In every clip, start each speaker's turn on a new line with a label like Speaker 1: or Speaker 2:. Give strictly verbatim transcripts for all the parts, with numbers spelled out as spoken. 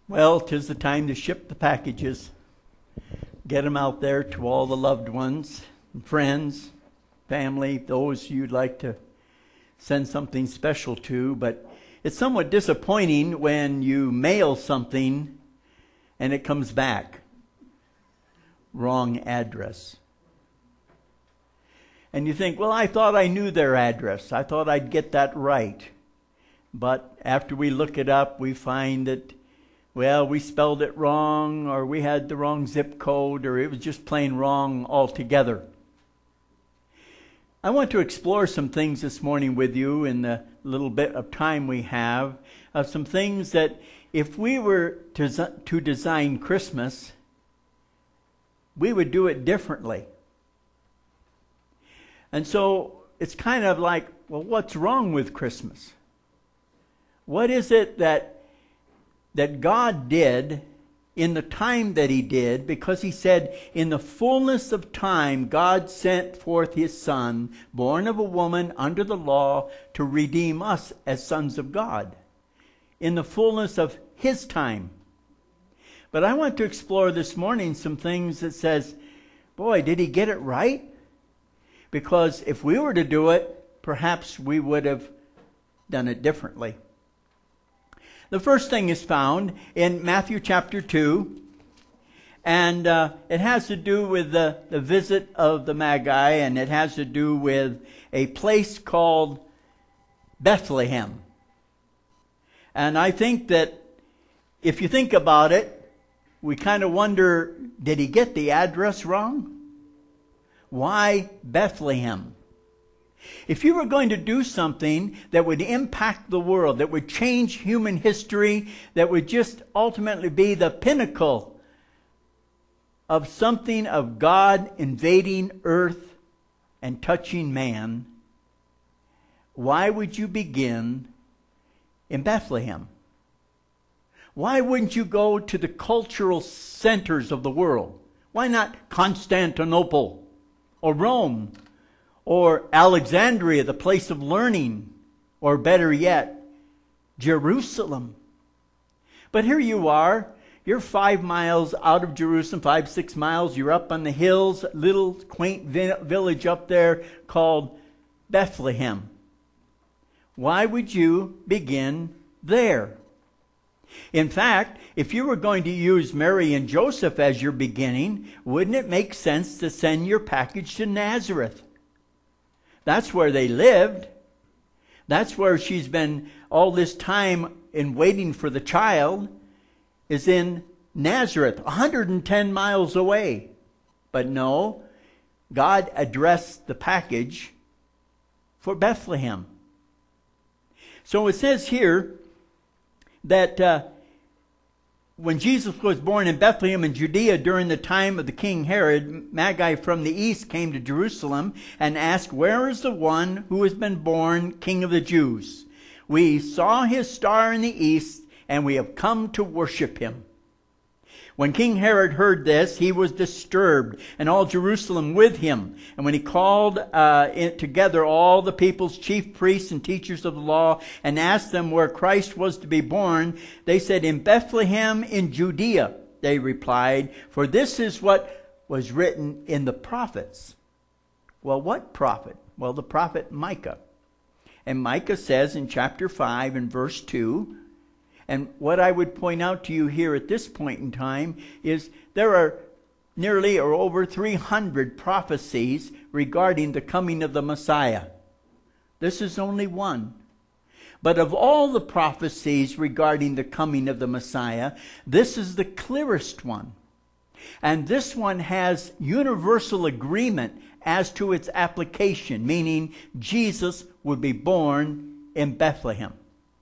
Speaker 1: Well, 'tis the time to ship the packages. Get them out there to all the loved ones, friends, family, those you'd like to send something special to. But it's somewhat disappointing when you mail something and it comes back. Wrong address. And you think, well, I thought I knew their address. I thought I'd get that right. But after we look it up, we find that, well, we spelled it wrong, or we had the wrong zip code, or it was just plain wrong altogether. I want to explore some things this morning with you in the little bit of time we have, of some things that if we were to, to design Christmas, we would do it differently. And so it's kind of like, well, what's wrong with Christmas? What is it that that God did in the time that He did? Because He said, in the fullness of time, God sent forth His Son, born of a woman under the law, to redeem us as sons of God. In the fullness of His time. But I want to explore this morning some things that says, boy, did He get it right? Because if we were to do it, perhaps we would have done it differently. The first thing is found in Matthew chapter two, and uh, it has to do with the, the visit of the Magi, and it has to do with a place called Bethlehem. And I think that if you think about it, we kind of wonder, did he get the address wrong? Why Bethlehem? If you were going to do something that would impact the world, that would change human history, that would just ultimately be the pinnacle of something of God invading earth and touching man, why would you begin in Bethlehem? Why wouldn't you go to the cultural centers of the world? Why not Constantinople or Rome? Or Alexandria, the place of learning, or better yet, Jerusalem. But here you are, you're five miles out of Jerusalem, five, six miles, you're up on the hills, little quaint village up there called Bethlehem. Why would you begin there? In fact, if you were going to use Mary and Joseph as your beginning, wouldn't it make sense to send your package to Nazareth? That's where they lived. That's where she's been all this time in waiting for the child, is in Nazareth, one hundred ten miles away. But no, God addressed the package for Bethlehem. So it says here that uh, when Jesus was born in Bethlehem in Judea during the time of the King Herod, Magi from the east came to Jerusalem and asked, "Where is the one who has been born King of the Jews? We saw his star in the east, and we have come to worship him." When King Herod heard this, he was disturbed, and all Jerusalem with him. And when he called uh, in, together all the people's chief priests and teachers of the law and asked them where Christ was to be born, they said, "In Bethlehem in Judea," they replied, "for this is what was written in the prophets." Well, what prophet? Well, the prophet Micah. And Micah says in chapter five and verse two, and what I would point out to you here at this point in time is there are nearly or over three hundred prophecies regarding the coming of the Messiah. This is only one. But of all the prophecies regarding the coming of the Messiah, this is the clearest one. And this one has universal agreement as to its application, meaning Jesus would be born in Bethlehem.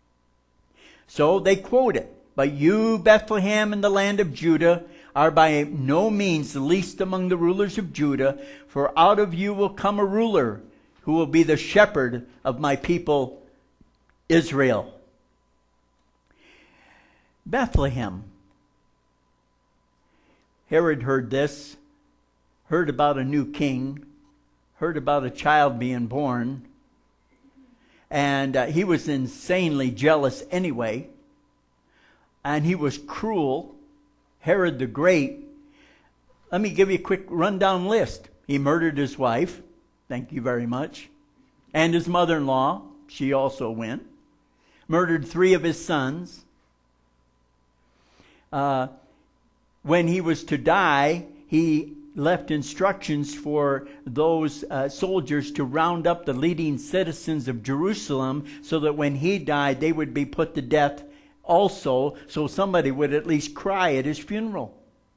Speaker 1: So they quote it, "But you, Bethlehem, in the land of Judah, are by no means the least among the rulers of Judah, for out of you will come a ruler who will be the shepherd of my people Israel." Bethlehem. Herod heard this, heard about a new king, heard about a child being born, and uh, he was insanely jealous anyway. and he was cruel, Herod the Great. Let me give you a quick rundown list. He murdered his wife. Thank you very much. And his mother-in-law. She also went. Murdered three of his sons. Uh, when he was to die, he left instructions for those uh, soldiers to round up the leading citizens of Jerusalem so that when he died, they would be put to death also, so somebody would at least cry at his funeral.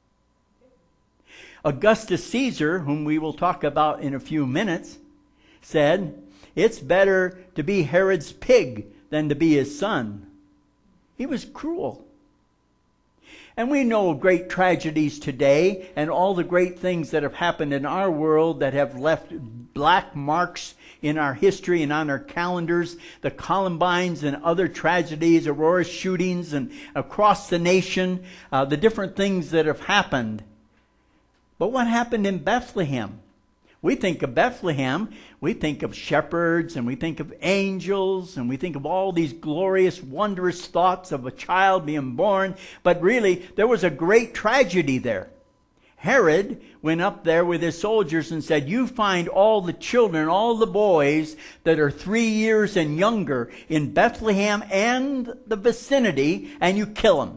Speaker 1: Augustus Caesar, whom we will talk about in a few minutes, said, "It's better to be Herod's pig than to be his son." He was cruel. And we know great tragedies today and all the great things that have happened in our world that have left black marks in our history and on our calendars. The Columbines and other tragedies, Aurora shootings and across the nation, uh, the different things that have happened. But what happened in Bethlehem? We think of Bethlehem, we think of shepherds, and we think of angels, and we think of all these glorious, wondrous thoughts of a child being born. But really, there was a great tragedy there. Herod went up there with his soldiers and said, "You find all the children, all the boys that are three years and younger in Bethlehem and the vicinity, and you kill them."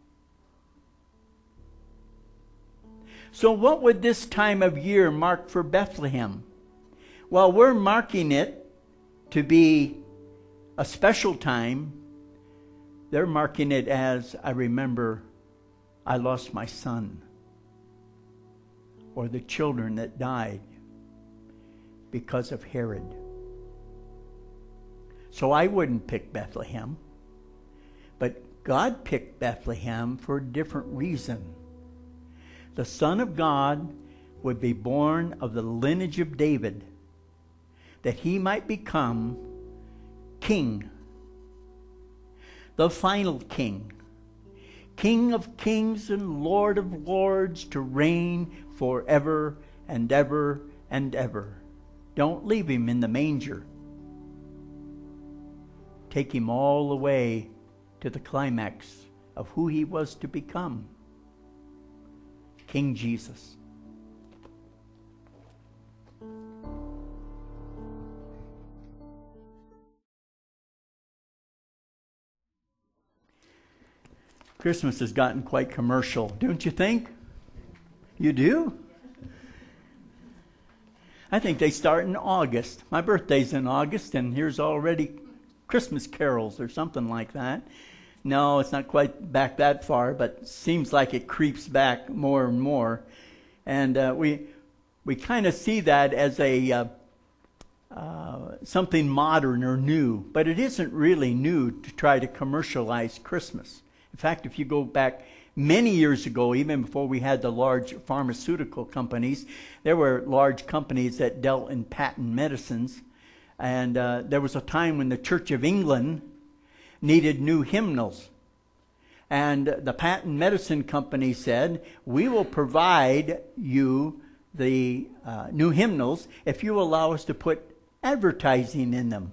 Speaker 1: So what would this time of year mark for Bethlehem? Well, we're marking it to be a special time. They're marking it as, I remember, I lost my son. Or the children that died because of Herod. So I wouldn't pick Bethlehem. But God picked Bethlehem for a different reason. The Son of God would be born of the lineage of David, that he might become king, the final king, King of kings and Lord of lords, to reign forever and ever and ever. Don't leave him in the manger. Take him all the way to the climax of who he was to become. King Jesus. Christmas has gotten quite commercial, don't you think? You do? I think they start in August. My birthday's in August, and here's already Christmas carols or something like that. No, it's not quite back that far, but seems like it creeps back more and more. And uh, we we kind of see that as a uh, uh, something modern or new, but it isn't really new to try to commercialize Christmas. In fact, if you go back many years ago, even before we had the large pharmaceutical companies, there were large companies that dealt in patent medicines. And uh, there was a time when the Church of England needed new hymnals. And the patent medicine company said, "We will provide you the uh, new hymnals if you allow us to put advertising in them."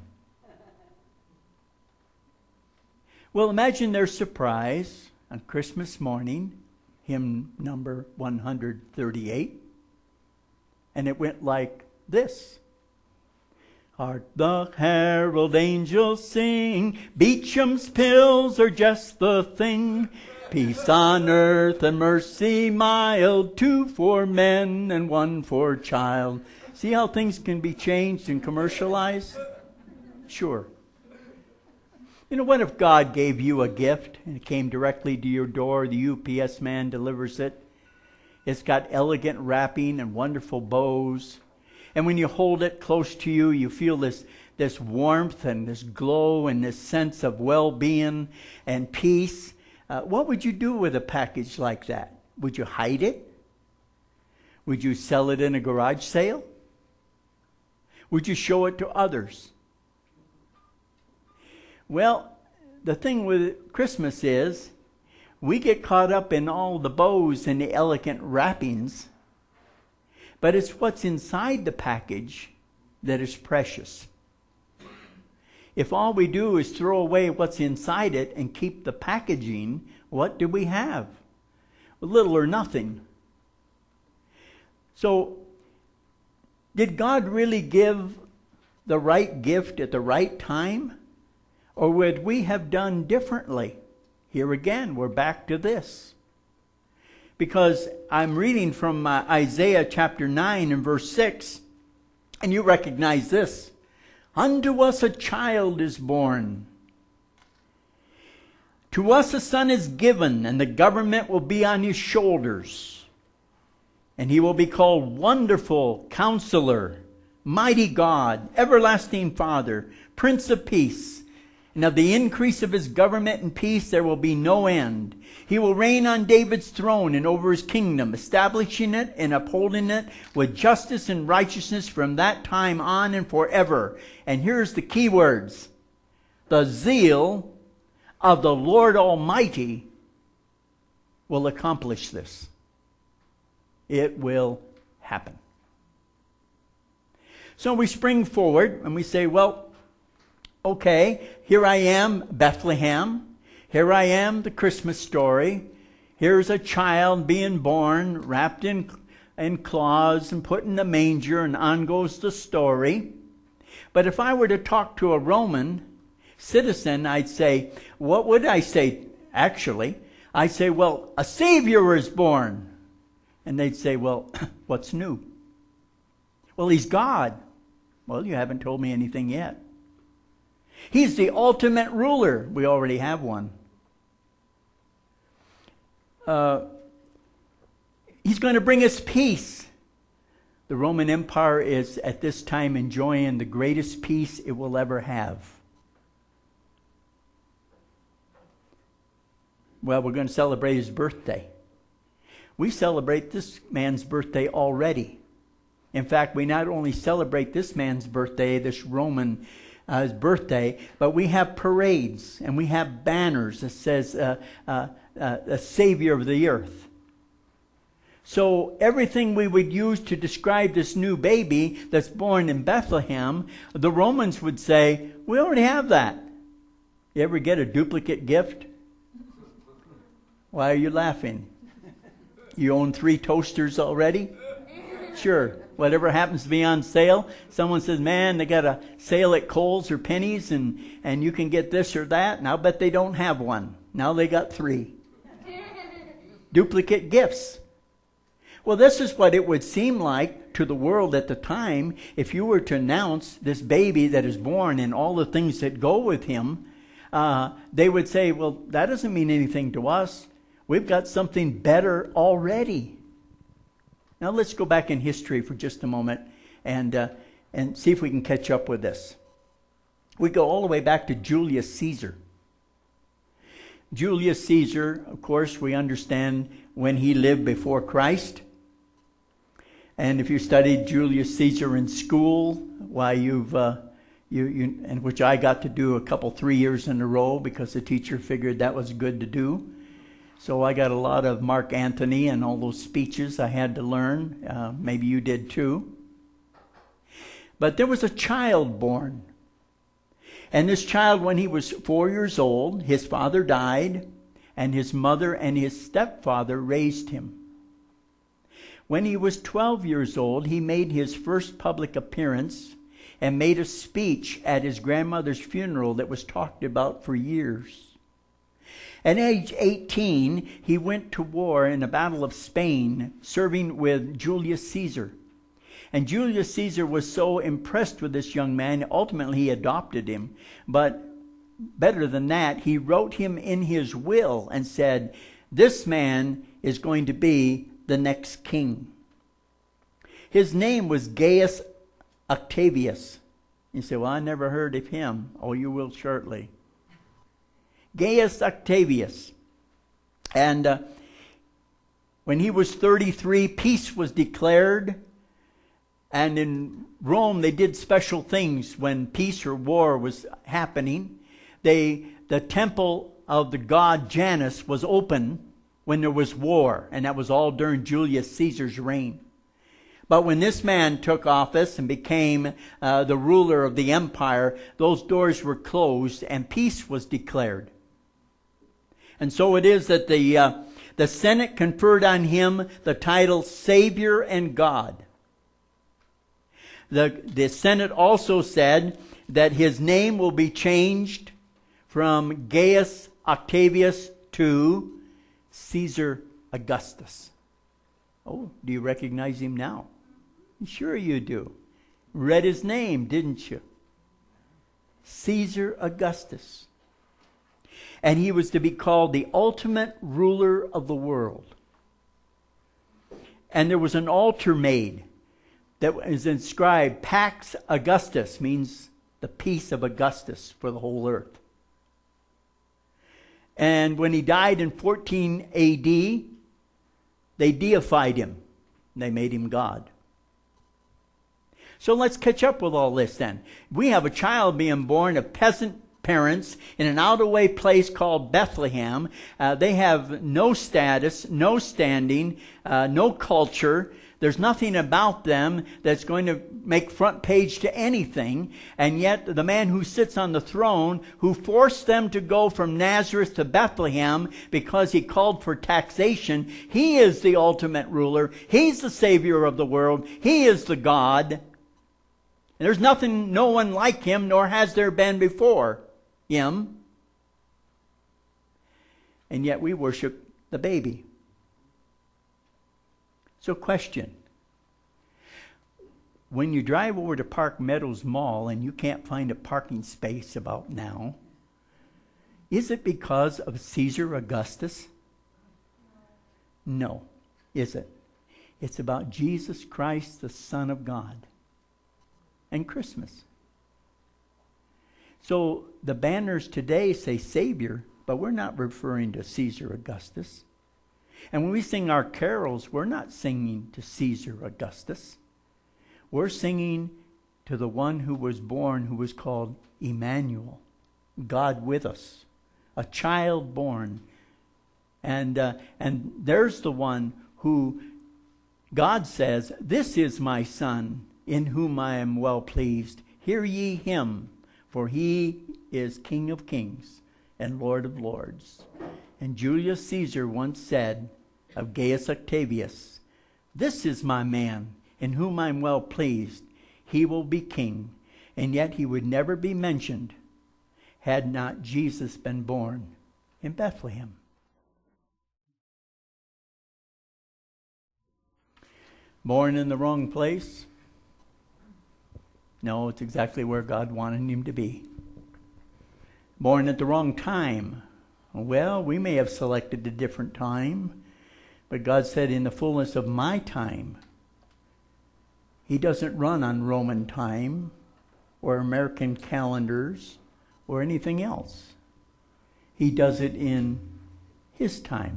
Speaker 1: Well, imagine their surprise on Christmas morning, hymn number one hundred thirty-eight. And it went like this. Hark the herald angels sing, Beecham's pills are just the thing. Peace on earth and mercy mild, two for men and one for child. See how things can be changed and commercialized? Sure. You know, what if God gave you a gift and it came directly to your door, the U P S man delivers it. It's got elegant wrapping and wonderful bows. And when you hold it close to you, you feel this, this warmth and this glow and this sense of well-being and peace. Uh, what would you do with a package like that? Would you hide it? Would you sell it in a garage sale? Would you show it to others? Well, the thing with Christmas is we get caught up in all the bows and the elegant wrappings. But it's what's inside the package that is precious. If all we do is throw away what's inside it and keep the packaging, what do we have? Little or nothing. So, did God really give the right gift at the right time? Or would we have done differently? Here again, we're back to this. Because I'm reading from uh, Isaiah chapter nine and verse six, and you recognize this. Unto us a child is born. To us a son is given, and the government will be on his shoulders. And he will be called Wonderful Counselor, Mighty God, Everlasting Father, Prince of Peace. And of the increase of his government and peace there will be no end. He will reign on David's throne and over his kingdom, establishing it and upholding it with justice and righteousness from that time on and forever. And here's the key words. The zeal of the Lord Almighty will accomplish this. It will happen. So we spring forward and we say, well, okay, here I am, Bethlehem. Here I am, the Christmas story. Here's a child being born, wrapped in, in cloths and put in the manger, and on goes the story. But if I were to talk to a Roman citizen, I'd say, what would I say? Actually, I'd say, well, a Savior was born. And they'd say, well, what's new? Well, he's God. Well, you haven't told me anything yet. He's the ultimate ruler. We already have one. Uh, he's going to bring us peace. The Roman Empire is at this time enjoying the greatest peace it will ever have. Well, we're going to celebrate his birthday. We celebrate this man's birthday already. In fact, we not only celebrate this man's birthday, this Roman uh, birthday, but we have parades and we have banners that says uh, uh, uh, a Savior of the earth. So everything we would use to describe this new baby that's born in Bethlehem, the Romans would say, we already have that. You ever get a duplicate gift? Why are you laughing? You own three toasters already? Sure. Whatever happens to be on sale. Someone says, man, they got a sale at Kohl's or Penny's and, and you can get this or that. And I'll bet they don't have one. Now they got three. Duplicate gifts. Well, this is what it would seem like to the world at the time if you were to announce this baby that is born and all the things that go with him. Uh, they would say, well, that doesn't mean anything to us. We've got something better already. Now let's go back in history for just a moment and uh, and see if we can catch up with this. We go all the way back to Julius Caesar. Julius Caesar, of course, we understand when he lived before Christ. And if you studied Julius Caesar in school, why you've uh, you you and which I got to do a couple three years in a row because the teacher figured that was good to do. So I got a lot of Mark Antony and all those speeches I had to learn. Uh, maybe you did too. But there was a child born. And this child, when he was four years old, his father died, and his mother and his stepfather raised him. When he was twelve years old, he made his first public appearance and made a speech at his grandmother's funeral that was talked about for years. At age eighteen, he went to war in the Battle of Spain, serving with Julius Caesar. And Julius Caesar was so impressed with this young man, ultimately he adopted him. But better than that, he wrote him in his will and said, this man is going to be the next king. His name was Gaius Octavius. You say, well, I never heard of him. Oh, you will shortly. Gaius Octavius. And uh, when he was thirty-three, peace was declared. And in Rome, they did special things when peace or war was happening. They, the temple of the god Janus was open when there was war. And that was all during Julius Caesar's reign. But when this man took office and became uh, the ruler of the empire, those doors were closed and peace was declared. And so it is that the, uh, the Senate conferred on him the title Savior and God. The, the Senate also said that his name will be changed from Gaius Octavius to Caesar Augustus. Oh, do you recognize him now? Sure you do. Read his name, didn't you? Caesar Augustus. And he was to be called the ultimate ruler of the world. And there was an altar made that is inscribed Pax Augustus, means the peace of Augustus for the whole earth. And when he died in fourteen A D, they deified him. They made him God. So let's catch up with all this then. We have a child being born of peasant parents in an out-of-the-way place called Bethlehem. Uh, they have no status, no standing, uh, no culture. There's nothing about them that's going to make front page to anything. And yet the man who sits on the throne, who forced them to go from Nazareth to Bethlehem because he called for taxation, he is the ultimate ruler. He's the Savior of the world. He is the God. And there's nothing, no one like him, nor has there been before him. And yet we worship the baby. So question. When you drive over to Park Meadows Mall and you can't find a parking space about now, is it because of Caesar Augustus? No. Is it? It's about Jesus Christ, the Son of God. And Christmas. So the banners today say Savior, but we're not referring to Caesar Augustus. And when we sing our carols, we're not singing to Caesar Augustus. We're singing to the one who was born, who was called Emmanuel, God with us, a child born. And, uh, and there's the one who God says, "This is my Son, in whom I am well pleased. Hear ye him, for he is King of kings and Lord of lords." And Julius Caesar once said of Gaius Octavius, "This is my man, in whom I am well pleased. He will be king." And yet he would never be mentioned had not Jesus been born in Bethlehem. Born in the wrong place? No, it's exactly where God wanted him to be. Born at the wrong time? Well, we may have selected a different time, but God said, in the fullness of my time. He doesn't run on Roman time or American calendars or anything else. He does it in his time.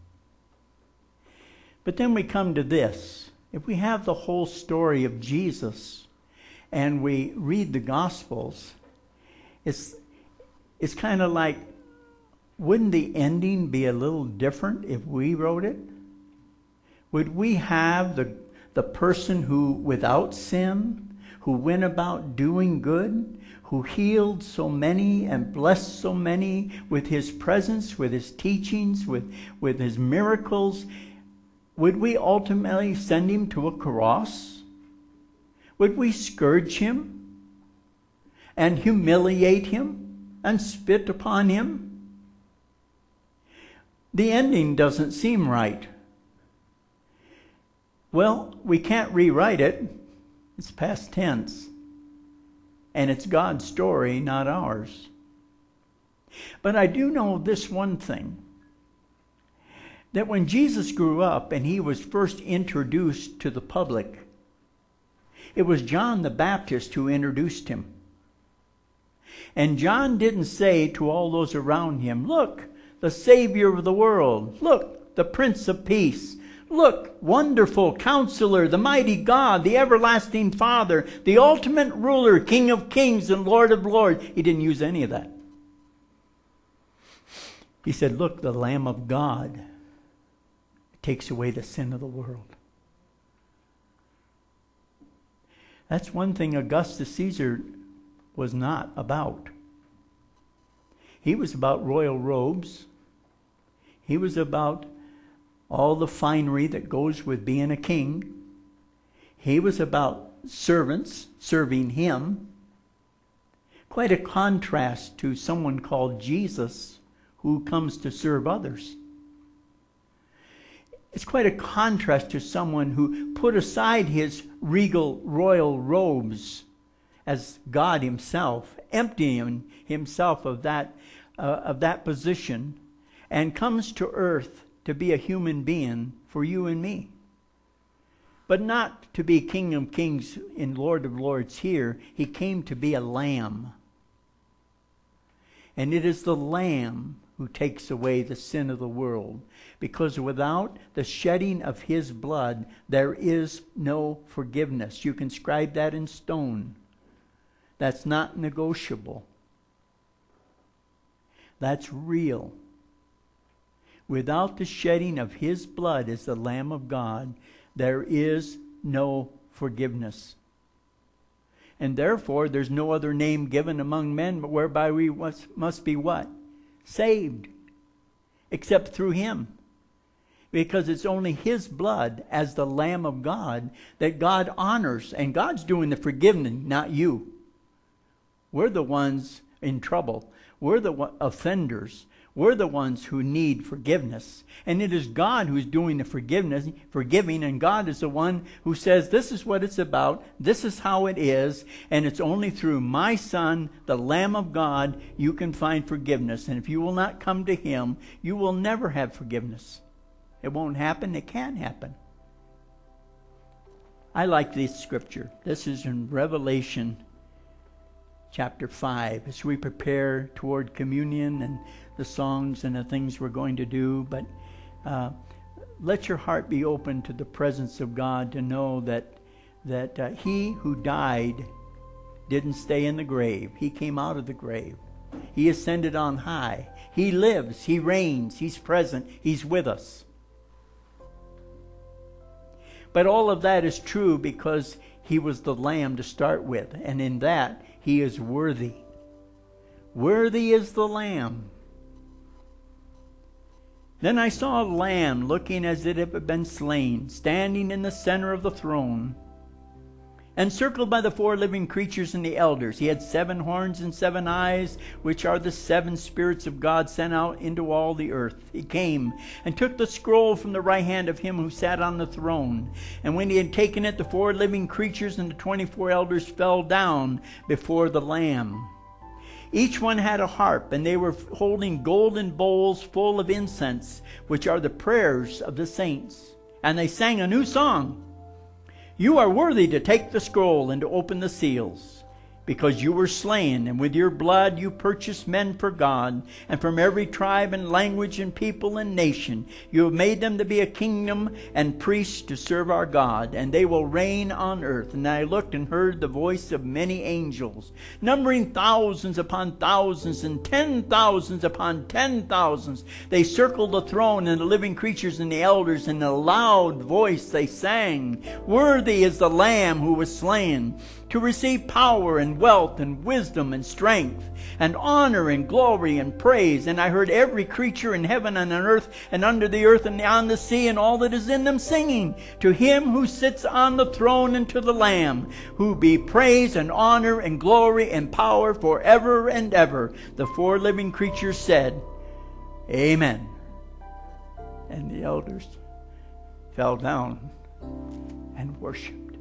Speaker 1: But then we come to this. If we have the whole story of Jesus and we read the Gospels, it's, it's kind of like, wouldn't the ending be a little different if we wrote it? Would we have the, the person who, without sin, who went about doing good, who healed so many and blessed so many with his presence, with his teachings, with, with his miracles, would we ultimately send him to a cross? Would we scourge him and humiliate him and spit upon him? The ending doesn't seem right. Well, we can't rewrite it. It's past tense. And it's God's story, not ours. But I do know this one thing. That when Jesus grew up and he was first introduced to the public, it was John the Baptist who introduced him. And John didn't say to all those around him, "Look, the Savior of the world. Look, the Prince of Peace. Look, wonderful Counselor, the mighty God, the everlasting Father, the ultimate ruler, King of kings and Lord of lords." He didn't use any of that. He said, "Look, the Lamb of God takes away the sin of the world." That's one thing Augustus Caesar was not about. He was about royal robes. He was about all the finery that goes with being a king. He was about servants serving him. Quite a contrast to someone called Jesus, who comes to serve others. It's quite a contrast to someone who put aside his regal royal robes as God himself, emptying himself of that, uh, of that position, and comes to earth to be a human being for you and me. But not to be King of Kings and Lord of Lords here. He came to be a lamb. And it is the Lamb who takes away the sin of the world. Because without the shedding of his blood, there is no forgiveness. You can scribe that in stone. That's not negotiable. That's real. Without the shedding of his blood as the Lamb of God, there is no forgiveness. And therefore, there's no other name given among men whereby we must be what? Saved. Except through him. Because it's only his blood as the Lamb of God that God honors. And God's doing the forgiving, not you. We're the ones in trouble. We're the offenders. We're the ones who need forgiveness. And it is God who's doing the forgiveness, forgiving, and God is the one who says, this is what it's about, this is how it is, and it's only through my Son, the Lamb of God, you can find forgiveness. And if you will not come to him, you will never have forgiveness. It won't happen, it can't happen. I like this scripture. This is in Revelation chapter five, as we prepare toward communion and the songs and the things we're going to do. But uh, let your heart be open to the presence of God, to know that that uh, he who died didn't stay in the grave. He came out of the grave. He ascended on high. He lives. He reigns. He's present. He's with us. But all of that is true because he was the Lamb to start with. And in that, he is worthy. Worthy is the Lamb. Then I saw a lamb looking as it had been slain, standing in the center of the throne, encircled by the four living creatures and the elders. He had seven horns and seven eyes, which are the seven spirits of God sent out into all the earth. He came and took the scroll from the right hand of him who sat on the throne. And when he had taken it, the four living creatures and the twenty-four elders fell down before the Lamb. Each one had a harp, and they were holding golden bowls full of incense, which are the prayers of the saints. And they sang a new song. You are worthy to take the scroll and to open the seals, because you were slain, and with your blood you purchased men for God, and from every tribe and language and people and nation. You have made them to be a kingdom and priests to serve our God, and they will reign on earth. And I looked and heard the voice of many angels, numbering thousands upon thousands and ten thousands upon ten thousands. They circled the throne and the living creatures and the elders, and in a loud voice they sang, Worthy is the Lamb who was slain, to receive power and wealth and wisdom and strength and honor and glory and praise. And I heard every creature in heaven and on earth and under the earth and on the sea and all that is in them singing, To him who sits on the throne and to the Lamb, who be praise and honor and glory and power forever and ever. The four living creatures said, Amen. And the elders fell down and worshipped.